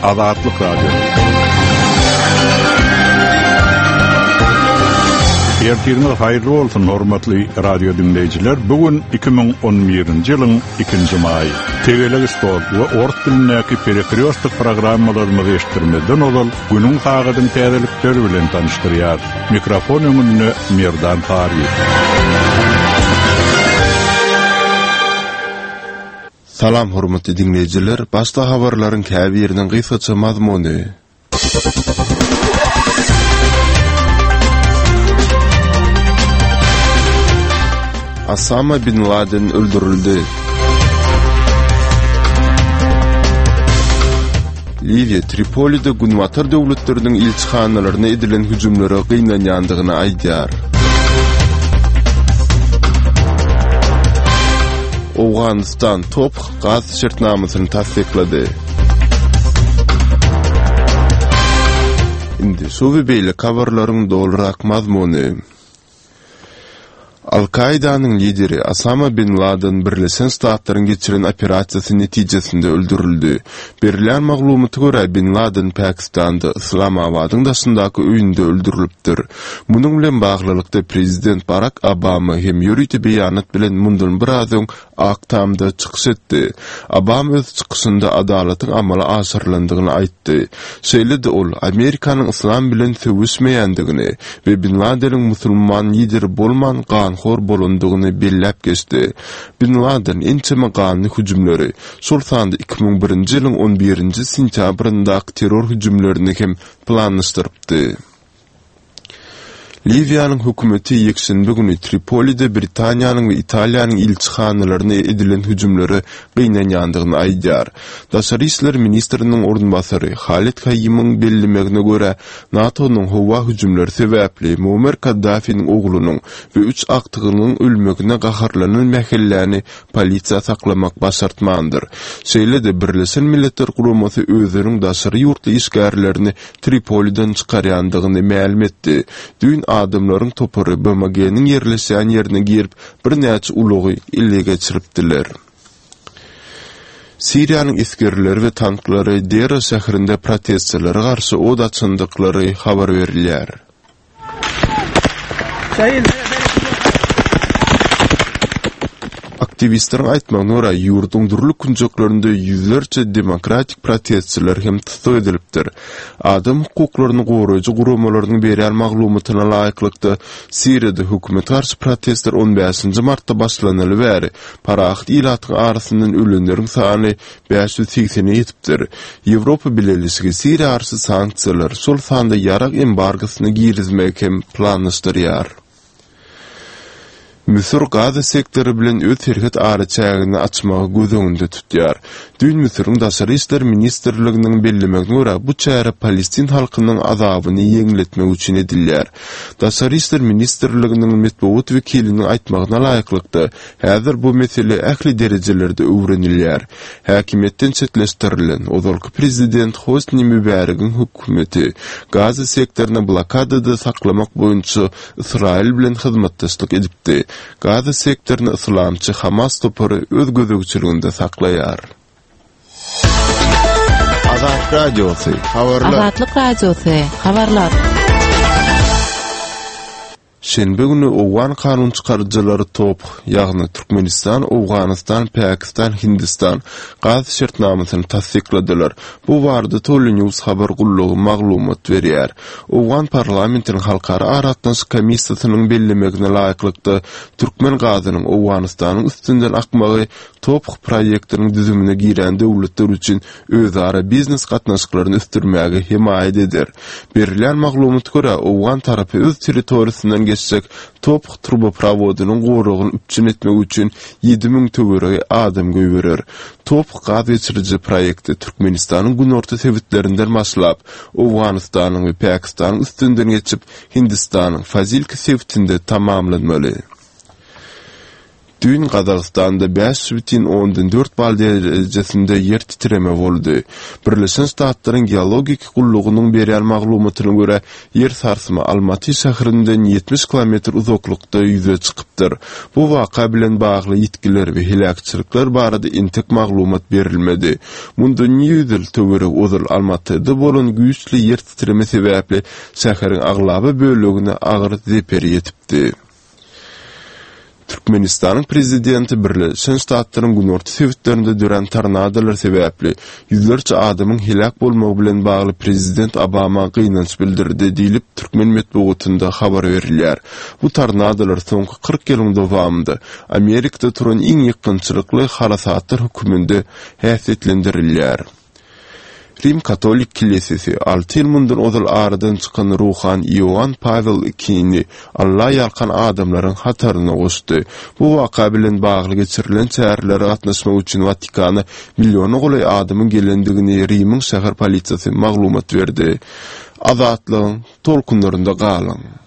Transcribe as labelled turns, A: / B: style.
A: Azatlyk Radio. Ertiriniz hayırlı bolsun hormatly radio dinleyijiler. Bugün 2011-nji ýylyň 2-nji maýy. Tegeleg stol we ort dilindäki periferiostik programmalarymyzy eşitdirmeden ol günüň sagydyň täzelikleri bilen tanıştyrýar. Mikrofon öňünde Merdan Tariýew.
B: Salam hormatly dinleyijiler. Başda habarlaryň käbiriniň gysgaça mazmuny. Osama bin Laden öldürüldü. Liviya Tripoli'de Günwatar döwletleriniň ilçihanalaryna edilen hüjümlere gynanýandygyny aýdýar. Awganistan top gaz şertnamasyny tasdiklady. Indi şowy beýle habarlaryň dolrak mazmuny. Al-Qaidanyň lideri Osama bin Laden Birleşen Ştatlaryň geçiren operasiýasy netijesinde öldürüldü. Berilen maglumata görä bin Laden Pakistanda Islamabadyň daşyndaky öýünde öldürilipdir. Munyň bilen baglylykda prezident Barack Obama hem ýürüýti beýanat bilen mundan biraz öň aktamda çykyş etdi. Obama öz çykyşynda adalatyň amala aşyrlandygyny aýtdy. Şeýle-de ol Amerikanyň islam bilen söwüşmeýändigini we bin Ladenin musulman lideri bolman hor bolundygyny belläp geçdi. Bin Laden ençeme gany hüjümleri şol sanda 2001-nji ýylyň 11-nji sentýabryndaky terror hüjümlerini hem planlaşdyrypdy. Liviýanyň hökümeti ýekşenbe güni Tripoli'de Britaniýanyň we Italiýanyň ilçihanalaryna edilen hüjümleri gynanýandygyny aýdýar. Daşary işler ministriniň ornbasary Halit Kayyimyň bellemegine görä, NATO'nyň howa hüjümleri sebäpli Muammar Kaddafi'niň oglunyň we 3 aktygynyň ölmegine gaharlanan mähelläni polisiýa saklamak başartmandyr. Şeýle-de Birleşen Milletler Guramasy özüniň daşary ýurtly işgärlerini Tripoli'den çykarýandygyny ma'lum etdi. Dün adamlaryň topary BMG'niň ýerleşýän ýerine girip bir näçe ulugy elle geçiripdiler. Siriýanyň iskerleri we tanklary Dera şäherinde protestçilere garşy od açyndyklary habar berilýär. Aktivistlerin aýtmagyna görä, ýurduň durly künjeklerinde ýüzlerçe demokratik protestçiler hem tutup edilipdir. Adam hukuklaryny goraýjy guramalaryň berýän maglumatyna laýyklykda Siriýada hökümet garşy protestler 15-nji martda başlanaly bäri parahat ilatyň arasyndan ölenleriň sany 580-e ýetipdir. Ýewropa Birleşigi Siriýa garşy sanksiýalar şol sanda ýarak embargosyny girizmek hem planlaşdyrýar. Misir Gaza sektori bilen öz terhet araçagyny açmagy gözüňde tutýar. Dün Misiriň daşary işler ministrliginiň bellemegine görä, bu çäre Palestin halkynyň azabyny ýeňletmek üçin edilýär. Daşary işler ministrliginiň metbuat wekiliniň aýtmagyna laýyklykda, häzir bu mesele ähli derejelerde öwrenilýär. Häkimetden çetleşdirilen ozalky prezident Hosni Mübarek'iň hökümeti Gaza sektoryny blokadada saklamak boýunça Israil bilen hyzmatdaşlyk edipdi. Gaza sektoryny islamçy Hamas topary öz gözegçiliginde saklaýar. Azat Radiosu habarlar.
C: Azatlyk Radiosu habarlar.
B: Şenbe günü Owgan kanun çykarjylary top, ýagny Türkmenistan, Awganistan, Pakistan, Hindistan gaz şertnamasyny tasdikladylar. Bu barada Tolly News habar gullugy maglumat berýär. Owgan parlamentiniň halkara aratnaşyk komissiýasynyň bellemegine laýyklykda Türkmen gazynyň Awganistanyň üstünden akmagy top proýektiniň düzümine giren döwletler üçin özara biznes gatnaşyklaryny üstürmäge himaýet eder. Berilen maglumat görä Owgan tarapy öz territoriýasyndan geçsek top truboprowodynyň gorugyny üpçün etmek üçin 7000 töwerege adam göýberer. Top gaz geçiriji proýekti Türkmenistanyň günorta sewitlerinden başlap Awganistanyň we Pakistanyň üstünden geçip Hindistanyň Fazilka sewitinde tamamlanmaly. Dün Qazaqstanda 5,4 bal derejesinde yer titreme boldy. Birleşen Ştatlaryň geologik gullugynyň berýän maglumatyna görä, yer sarsma Almaty şäherinden 70 km uzaklykda ýüze çykypdyr. Bu waka bilen bagly ýetkiler we helakçylyklar barada intik maglumat berilmedi. Mundan ýüzül töwere uzul Almatyda bolan güýçli yer titreme sebäpli şäheriň aglaby bölегine agyr zeper ýetipdi. Türkmenistanyň prezidenti Birleşen Ştatlaryň günorta sebäplerinde dören tornadolar sebäpli ýüzlerçe adamyň helak bolmagy bilen bagly prezident Obama gynanç bildirdi diýilip Türkmen medeniýetinde habar berilýär. Bu tornadolar soňky 40 ýylyň dowamında Amerikada turan iň ýykynçylykly harasatlar höküminde häsiýetlendirilýär. Rim Katolik Kilisesi 6 ýyl mundan ozal aradan çykan ruhan Ioan Pavel II Allah ýalkan adamlaryň hataryna goşdy. Bu waka bilen bagly geçirilen çäherlere gatnaşmak üçin Vatikana milyony golay adamyň gelendigini Rim'in şäher polisiýasy maglumat berdi. Azatlygyň tolkunlarynda galyň.